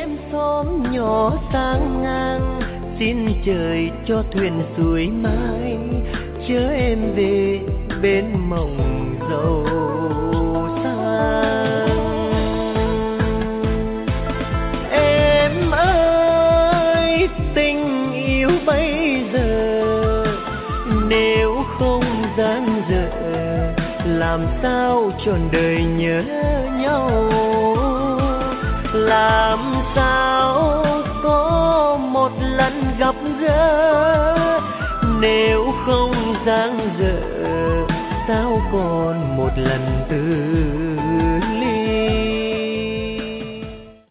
em xóm nhỏ sang ngang, xin trời cho thuyền suối mãi chở em về bên mộng giàu sang. Em ơi tình yêu bây giờ nếu không gian dở, làm sao trọn đời nhớ nhau, làm sao có một lần gặp gỡ, nếu không dang dở sao còn một lần từ